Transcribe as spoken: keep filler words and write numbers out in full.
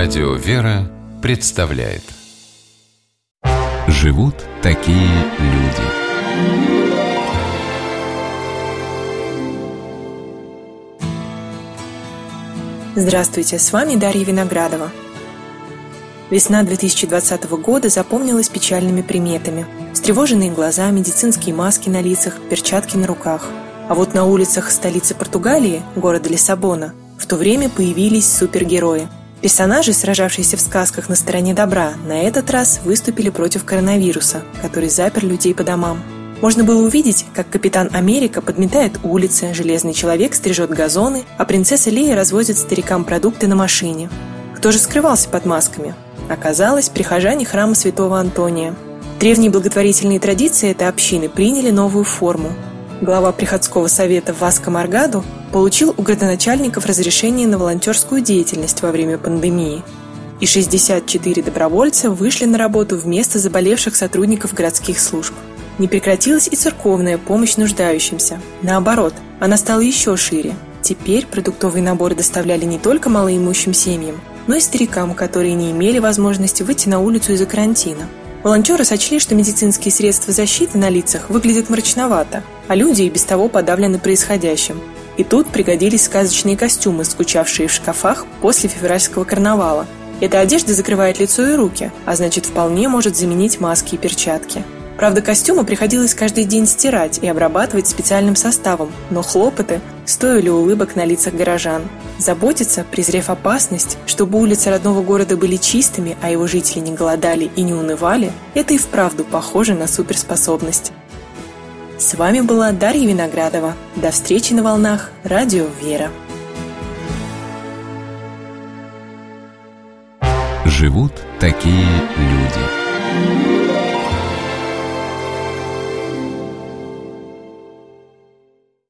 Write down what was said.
Радио «Вера» представляет «Живут такие люди». Здравствуйте, с вами Дарья Виноградова. Весна две тысячи двадцатого года запомнилась печальными приметами. Встревоженные глаза, медицинские маски на лицах, перчатки на руках. А вот на улицах столицы Португалии, города Лиссабона, в то время появились супергерои. Персонажи, сражавшиеся в сказках на стороне добра, на этот раз выступили против коронавируса, который запер людей по домам. Можно было увидеть, как Капитан Америка подметает улицы, Железный человек стрижет газоны, а принцесса Лея развозит старикам продукты на машине. Кто же скрывался под масками? Оказалось, прихожане храма святого Антония. Древние благотворительные традиции этой общины приняли новую форму. Глава приходского совета Васко Моргаду получил у градоначальников разрешение на волонтерскую деятельность во время пандемии. И шестьдесят четыре добровольца вышли на работу вместо заболевших сотрудников городских служб. Не прекратилась и церковная помощь нуждающимся. Наоборот, она стала еще шире. Теперь продуктовые наборы доставляли не только малоимущим семьям, но и старикам, которые не имели возможности выйти на улицу из-за карантина. Волонтеры сочли, что медицинские средства защиты на лицах выглядят мрачновато, а люди и без того подавлены происходящим. И тут пригодились сказочные костюмы, скучавшие в шкафах после февральского карнавала. Эта одежда закрывает лицо и руки, а значит, вполне может заменить маски и перчатки. Правда, костюмы приходилось каждый день стирать и обрабатывать специальным составом, но хлопоты стоили улыбок на лицах горожан. Заботиться, презрев опасность, чтобы улицы родного города были чистыми, а его жители не голодали и не унывали, это и вправду похоже на суперспособность. С вами была Дарья Виноградова. До встречи на волнах Радио «Вера». Живут такие люди.